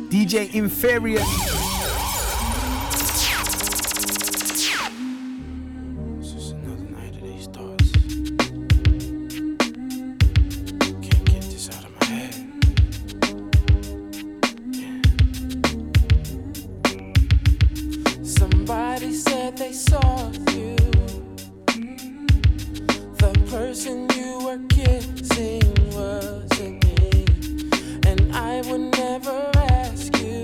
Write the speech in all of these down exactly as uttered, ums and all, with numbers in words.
D J Inferior. Somebody said they saw you. The person you were kissing wasn't me, and I would never ask you.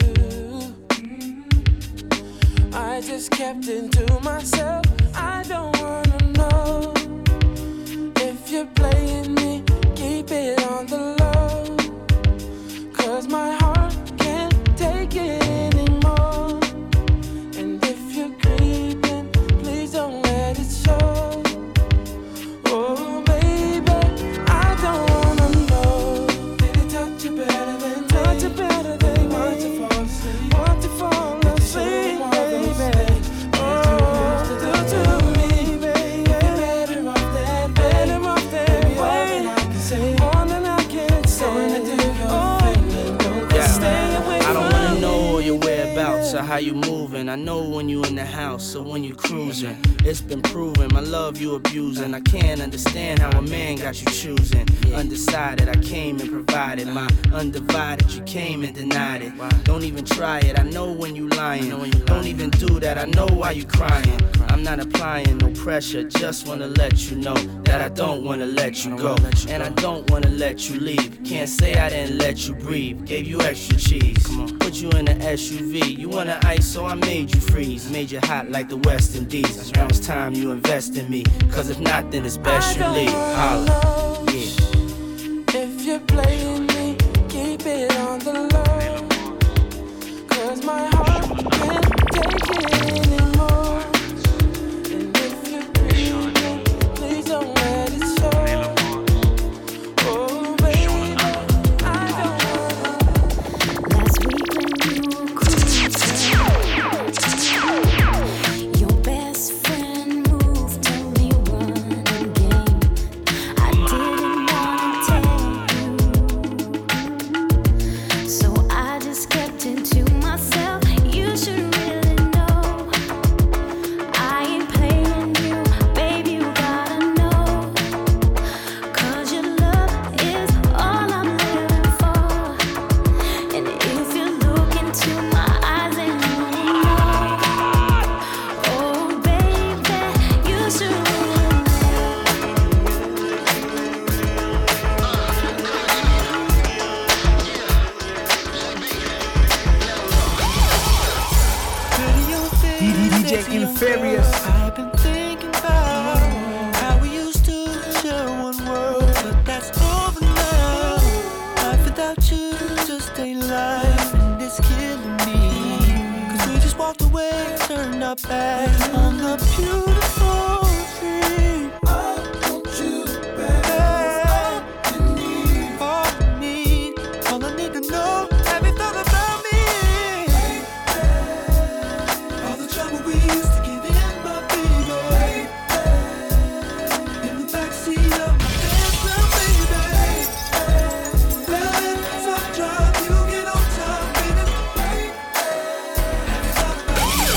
I just kept it to myself. I don't wanna know if you're playing me. Keep it on the low, 'cause my heart can't take it anymore. And if you're creeping, please don't let it show. Oh baby, I don't wanna know. Did he touch you better than me? Touch you better than me? Want to fall asleep? Want to fall asleep, baby? Oh, do to me, baby. You're better off that, better off that way. More than I can say. Oh, Yeah, stay away I don't from wanna know me. all your whereabouts or how you moving. I know when you in the house or when you cruising. It's been proven, my love you abusing. I can't understand how a man got you choosing. Undecided, I came and provided. My undivided, you came and denied it. Don't even try it, I know when you lying. Don't even do that, I know why you crying. I'm not applying no pressure, just wanna let you know that I don't wanna let you go. And I don't wanna let you leave. Can't say I didn't let you breathe. Gave you extra cheese, put you in an S U V. You wanna ice, so I made you freeze. Made you hot like the West Indies. Now it's time you invest in me, 'cause if not, then it's best you leave. Holla, yeah. If you're playing me, keep it on the low, 'cause my heart can't take it anymore. And if you're breathing, please don't let it show. Oh baby, I don't wanna. Last week when you were cruising, your best friend moved to me one game. I didn't wanna tell you, so I just kept it to myself. You should really know I ain't playing you, baby, you gotta know, 'cause your love is all I'm living for. And if you look into my eyes and you know, oh baby, you should really D J Inferior. I've been thinking about how we used to share one world, but that's over now. Life without you just ain't life, and it's killing me. 'Cause we just walked away, turned our backs on the beautiful dream. I want you back. All you need, all you need, all I need to know. Have you thought about me? All the trouble we used to give in, my baby. In the backseat of my Tesla, baby. Let some drive, you get on top, baby. Have you thought about me?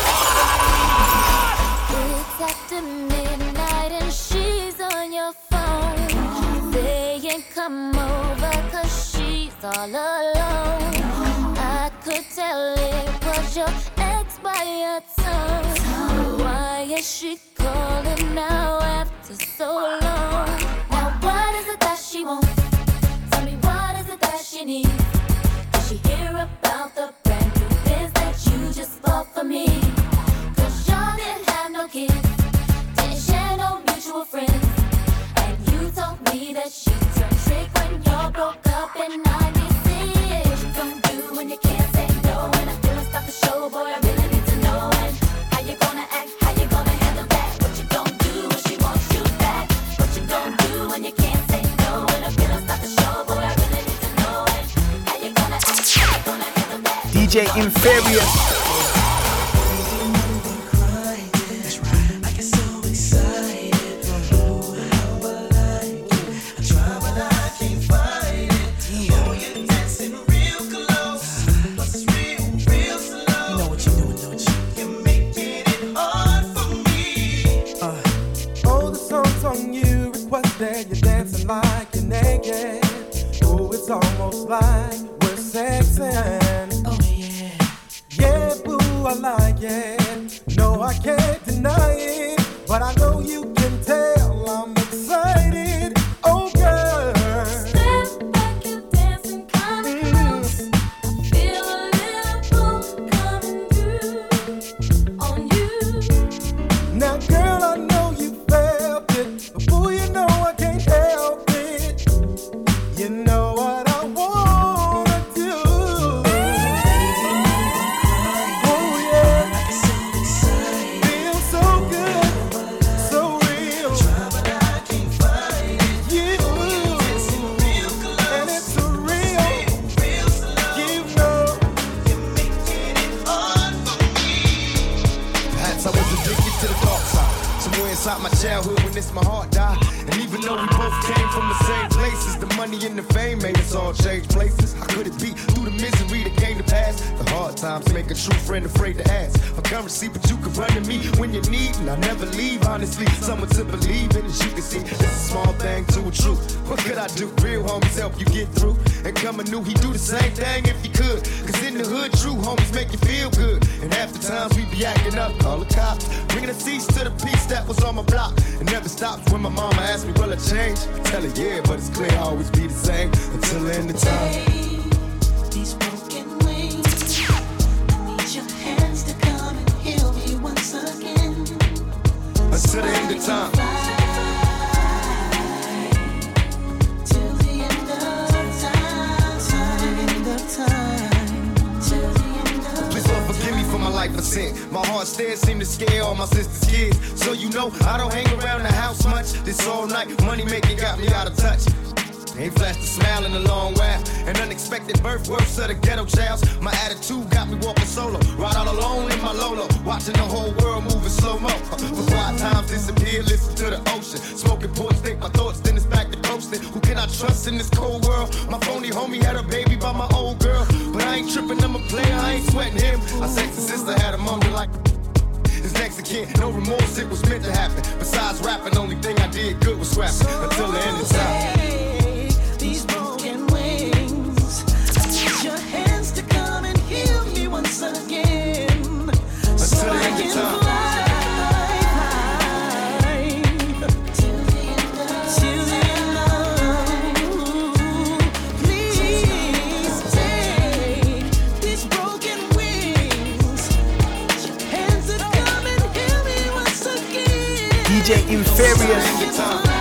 It's after midnight and she's on your phone, saying come over 'cause she's all alone. I could tell it was your ex by your tone. Why is she calling now after so long? Now what is it that she wants? Tell me what is it that she needs? Did she hear about the brand new biz that you just bought for me? 'Cause y'all didn't have no kids, didn't share no mutual friends, and you told me that she turned trick when y'all broke up in ninety-six. What you gonna do when you can't say no? And I feel like stop the show, boy, I really need to know. And how you gonna act, how you gonna handle that? What you gonna do when she wants you back? What you gonna do when you can't say no? And I feel like stop the show, boy, I really need to know. And how you gonna act, how you gonna handle that? D J Inferior. Try, but I can't fight it. Oh, you're dancing real close. What's dancing like you're naked. Oh, it's almost like we're sexing. Oh yeah. Yeah, boo, I like it. No, I can't deny it, but I know you can tell I'm excited. Oh, girl. Step back, you dancing kinda close. I feel a little boom coming through on you. Now, girl, I know you felt it, but boo, you know I can't help it. You know what I wanna do. Oh yeah, feels so good, so real. You, and it's so real. You know. Perhaps I was addicted to the dark side. Somewhere inside my childhood when this my heart died. And even though we both came from the same places, the money and the fame made us all change places. How could it be through the misery that came to pass? The hard times make a true friend afraid to ask for currency, but you can run to me when you need, and I never leave. Honestly, someone to believe in, as you can see, it's a small thing to a truth. What could I do? Real homies help you get through. And coming knew he'd do the same thing if he could. Cause in the hood, true homies make you feel good. And half the times we be acting up, call the cops, bringing a cease to the peace that was on my block. It never stops when my mama asks me, will I change? I tell her, yeah, but it's clear I'll always be the same until the end of time. These broken wings, I need your hands to come and heal me once again. Until the end of time. Till the end of time, till the end of time, till the end of Please Lord forgive me for my life of sin. My heart stares seem to scare all my sister's kids. So you know I don't hang around the house much. This all night money making got me out of touch. Ain't flashed a smile in a long while. An unexpected birth, worse of the ghetto childs. My attitude got me walking solo. Ride out alone in my Lolo. Watching the whole world moving slow-mo. For quiet times disappear, listen to the ocean. Smoking ports, think my thoughts, then it's back to coasting. Who can I trust in this cold world? My phony homie had a baby by my old girl. But I ain't tripping, I'm a player, I ain't sweating him. I sexy sister had a moment like his next of kin. No remorse, it was meant to happen. Besides rapping, only thing I did good was rapping. Until the end of time. these broken wings. I need your hands to come and heal me once again, so I can fly, fly till the end of, till the end of. Please take these broken wings. Your hands to come and heal me once again. D J Inferious.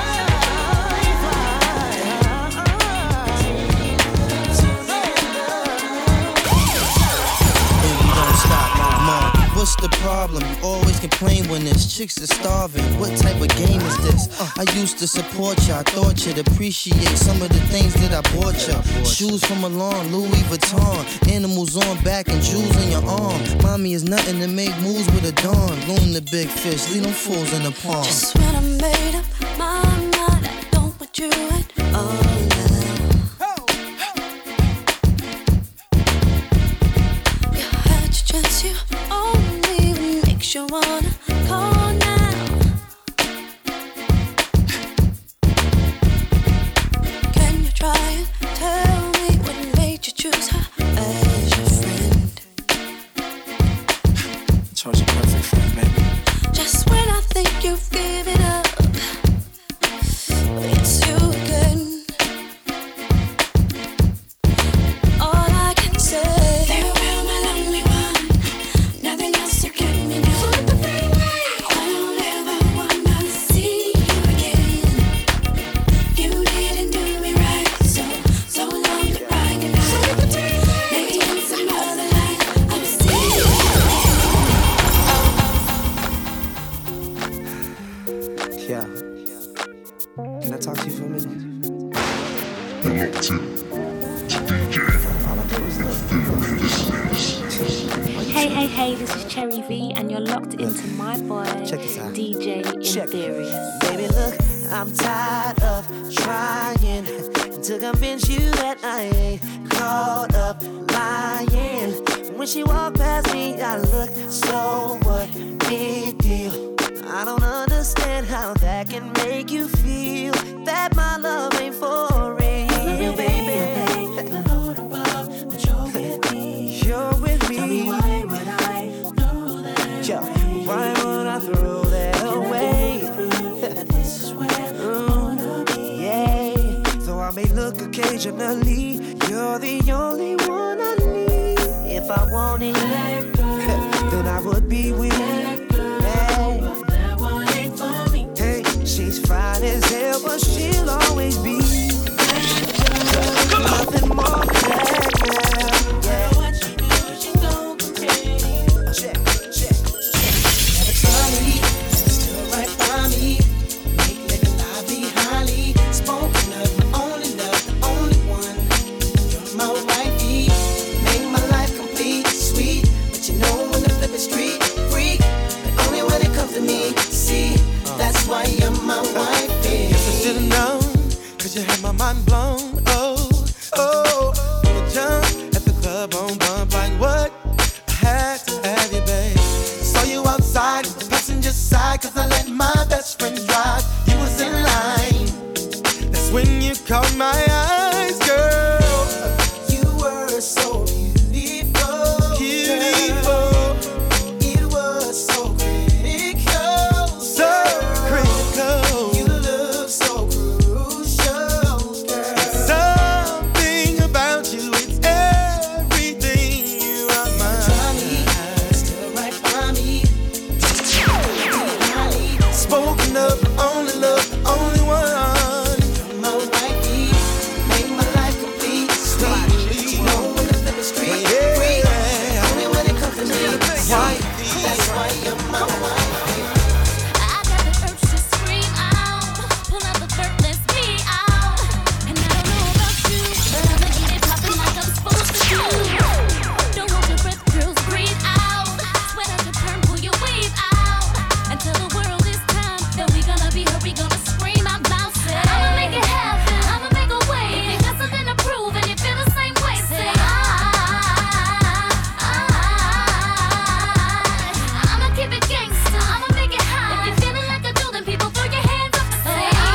What's the problem? You always complain when there's chicks are starving. What type of game is this? Uh, I used to support ya. I thought you'd appreciate some of the things that I bought ya. Shoes from Milan, Louis Vuitton. Animals on back and jewels in your arm. Mommy is nothing to make moves with a dawn. Loon the big fish, leave them fools in the pond. Just when I made up my mind, I don't want you at all now. You had your chance, you only makes you wanna call now. Can you try and tell me what made you choose her as your friend? Chose a perfect friend, baby. Just when I think you've given up, it's you again. All I can say, farewell, my lonely one. Nothing else to get me now. I don't ever wanna see you again. You didn't do me right, so so long goodbye, goodbye. Maybe in some other life I'll see you again. Yeah. Can I talk to you for a minute? You're locked in to D J Inferious. Hey, hey, hey, this is Cherry V, and you're locked into my boy, Check this out. D J Inferious. Baby, look, I'm tired of trying to convince you that I ain't caught up lying. When she walked past me, I looked so what big deal. I don't understand how that can make you feel that my love ain't for real, baby. The Lord above, but you're with me. You're with me. Tell me why would I throw that Yo, away? Why would I throw that away? That this is where I wanna be. Yeah. So I may look occasionally. You're the only one I need. If I wanted, then I would be with you. She's fine as hell, but she'll always be nothing more black now. Yeah. What she do, she don't complain. Check, check, check. Never try me, still right by me. Make living lively, highly spoken of. My only love, the only one. You're my wifey. Make my life complete, sweet. But you know when the flip is street freak, but only when it comes to me. See. That's why you're my wife. Guess I should've known, cause you had my mind blown. Oh, oh, from the jump at the club on bump. Like what? I had to have you, babe. Saw you outside, the passenger side, cause I let my best friend drive. You was in line. That's when you caught my eyes, girl. You were so beautiful, beautiful. It was so critical, so critical. You look so crucial, girl. Something about you, it's everything. You are mine. Try me, still right by me. Spoken of, only love, the only one. You're my wifey, make my life complete. Sweet, you know when the flip is street free. Only when it comes to me, wifey. That's why you're my wife. I got the urge to scream out, pull out the vert, let's be out. And I don't know about you, but I'ma get it poppin' like I'm supposed to do. Don't hold your breath, girls, breathe out. Sweat out your perm, pull your weave out. And tell the world this time that we gonna be her, we gonna scream out loud. Say, I'ma make it happen, I'ma make a way. If you got something to prove and you feel the same way, say I, I, I'ma keep it gangsta, I'ma make it hot. If you're feeling like I do, then people throw your hands up and say I,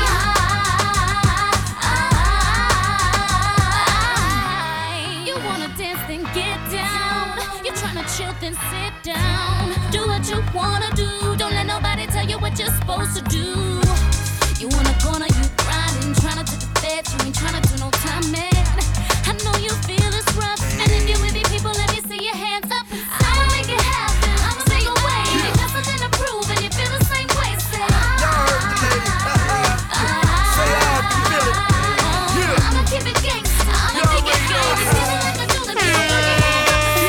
I, you wanna dance, then get down. You tryna chill, then sit down. Do what you wanna do. Don't let nobody tell you what you're supposed to do. You wanna corner, you grinding, tryna to the fed, you ain't tryna do no time, man. I know you feel it's rough, and if you're with me, people, let me see your hands up and say, I'ma make it happen, I'ma make a way. If you got something to prove and you feel the same way, say I'ma keep it gangsta, I'ma make it good. If you're feeling like I do, then people throw your hands up and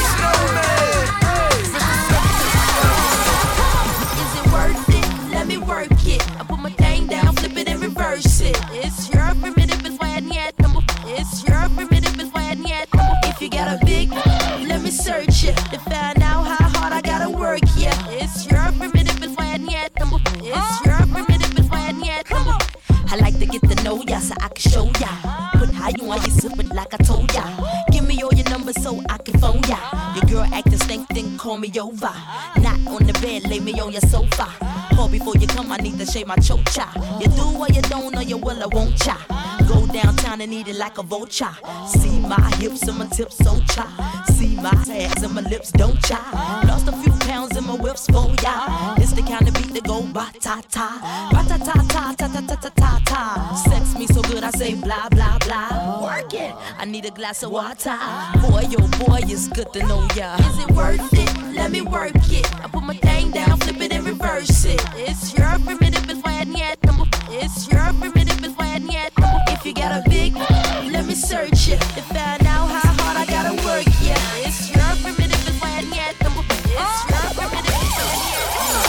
say, is it worth it? Let me work it. I put my thing down, flip it and reverse it. It's your primitive, it's why I need number. It's your primitive, it's why I need number. If you got a big, let me search it to find out how hard I gotta work. Yeah, it's your primitive, it's why I need number. It's your primitive, it's why I need number. I like to get to know ya so I can show ya. Put how you want, you sip it like I told ya. Give me all your numbers so I can phone ya. Your girl acting stink, then call me over. Not on the bed, lay me on your sofa. Call before you come, I need to shave my chocha. You do or you don't, or you will or won't cha. Go downtown and eat it like a vulture. See my hips and my tips so cha. See my ass and my lips don't cha. Lost a few pounds in my whips for ya. It's the kind of beat that go ba-ta-ta. Ba-ta-ta-ta, ta-ta-ta-ta-ta. Sex me so good I say blah, blah, blah. Work it, I need a glass of water. Boy, oh boy, it's good to know ya. Is it worth it? Let me work it. I put my thing down, flip it and reverse it. It's your primitive, it's why I need number. It's your primitive, it's why I need number. If you got a big, let me search it to find out how hard I gotta work. Yeah, it's your primitive, it's why I need number. It's your primitive, it's why I need number.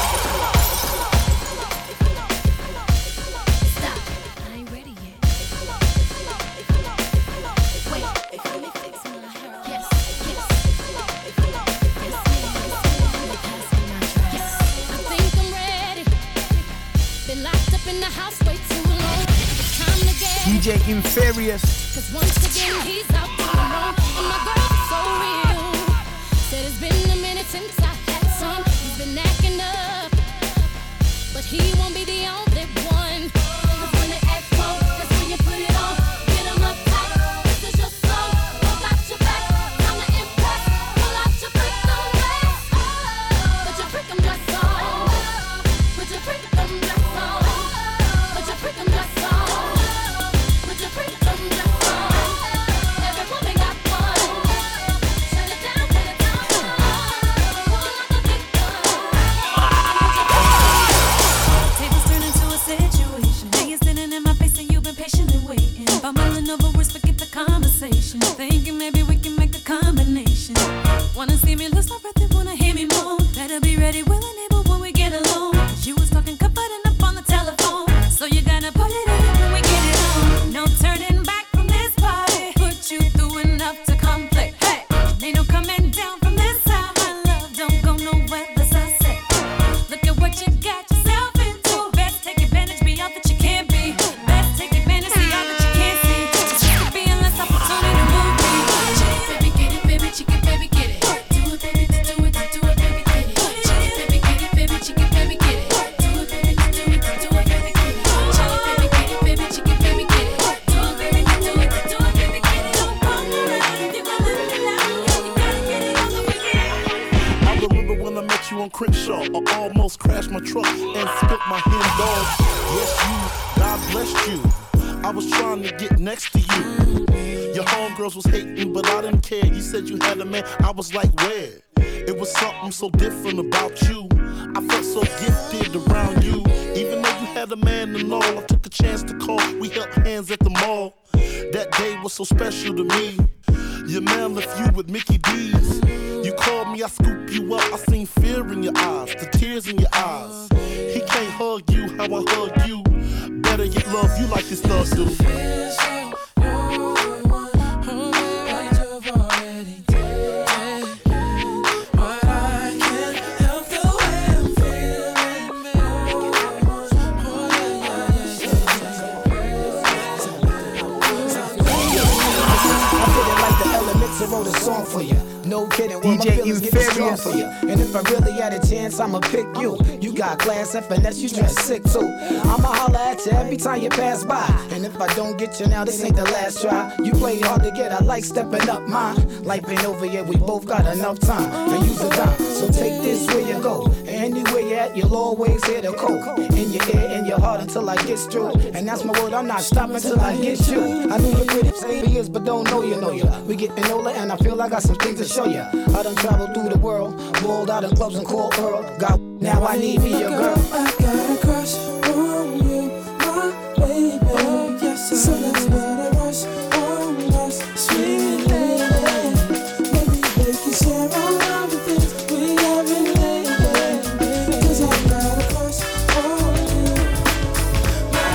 Stop, I ain't ready yet. Wait, let me fix my hair. Yes, yes. Been locked up in the house way too long. It's time to get D J Inferious. Cause once again he's out there alone. And my girl's so real. Said it's been a minute since I had some. He's been acting up. he won't be the only one. 'Cause when they ask for, that's when you put it on. Get 'em up tight, this is your song. Pull out your back, time to impress. Pull out your freakum dress. Put your freakum dress on. Put your freakum dress on. Put your freakum dress on. Put your freakum dress on. Every woman got one. Shut it down, shut it down. Pull out the big gun. Tables turn into a situation. Now you're sitting in my face and you've been patiently waiting. Bumbling over words, forget the conversation. Thinking maybe we can make a combination. Wanna see me lose my breath and wanna hear me moan. Better be ready, willing, able when we get alone. 'Cause you was talking, confiding up on the telephone. So you gotta put it in when we get it on. No turning back from this party. Put you through enough to conflict. Hey, ain't no coming down from this side. My love don't go nowhere, as I say. Look at what you got yourself into. Best take advantage, be all that you can be. Best take advantage, see all that you can't see. Just to be in less opportunity to move me. Baby, get it, baby, chicken, baby, get it. Do it, baby, do it, do it, baby, get it. Baby, get it, baby, chicken, baby, get it. Do it, baby, do it, do it, baby, get it. Baby, get it, baby, chicken, baby, get it. Do it, baby, do it, do it, baby, get it. Don't come around, you gotta let it out. You gotta get it on the weekend. I remember when I met you on Crenshaw. I almost crashed my truck and spit my hen dog. Yes, you, God blessed you. I was trying to get next to you. Your homegirls was hating, but I didn't care. You said you had a man, I was like, where? It was something so different about you. I felt so gifted around you. Even though you had a man and all, I took a chance to call. We held hands at the mall. That day was so special to me. Your man left you with Mickey D's. You called me, I scooped you up. I seen fear in your eyes, the tears in your eyes. He can't hug you how I hug you. Better get love you like this thug do. I wrote a song for you. No kidding, well, D J my feelings get strong Inferior. for you. And if I really had a chance, I'ma pick you. You got class and finesse, you dress sick too. I'ma holler at you every time you pass by. And if I don't get you now, this ain't the last try. You play hard to get, I like stepping up mine. Life ain't over yet, we both got enough time to use the time. So take this where you go. Anywhere you at, you'll always hear the coke. In your ear, in your heart until I get through. And that's my word, I'm not stopping till I get you. I knew you pretty say years, but don't know you know you. We getting older and I feel I got some things to show you. I done traveled through the world, balled out in clubs and called Earl. Got now I need me a girl. I got a crush on you, my baby. Oh, yes, so let's let it rush on us, sweet lady. Maybe they can share all the things we haven't lately. 'Cause I got a crush on you, my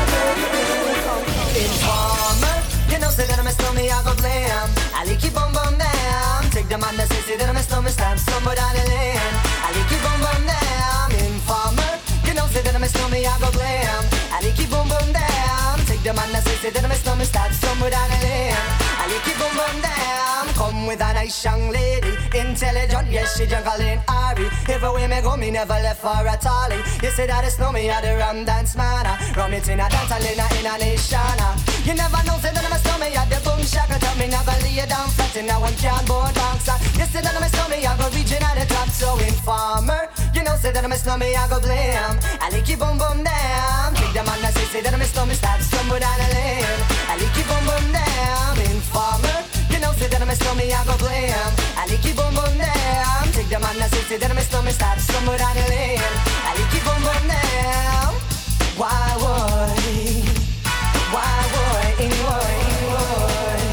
baby. Informer, you know, say that I'm a stormy, I go blam. I like you bum bum down. Take the man that say, say that I'm a stormy, stamp somewhere down the lane. I like you bum bum down. Informer, you know, say that I'm a stormy, I go blam. I like you bum bum down. Take the man that say, say that I'm a stormy, stamp somewhere down the lane. I like you bum bum down. Come with a nice young lady, intelligent, yes, she jungle in Ari. Everywhere me go, me never left for a tally. You say that it's no me, I the rum dance man. Rum it in a dance, I in a, in a nation. You never know, say that I'm a stormy, I the boom shaka. Tell me never lay you down flat in a one cardboard box. You say that I'm a stormy, I go region at the top. So informer, you know, say that I'm a stormy, I go blame. I like you boom boom down. Take the man that say, say that I'm a stormy, start stumble down the lane. I like you boom boom down. Informer, you know, say that I'm a stormy, I go blame. I like you boom boom down. Take the man that say, say that I'm a stormy, start stumble down the lane. I like you boom boom down. Why would, why would, in would, in would.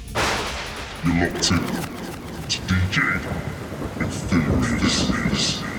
You're locked in to D J Inferior.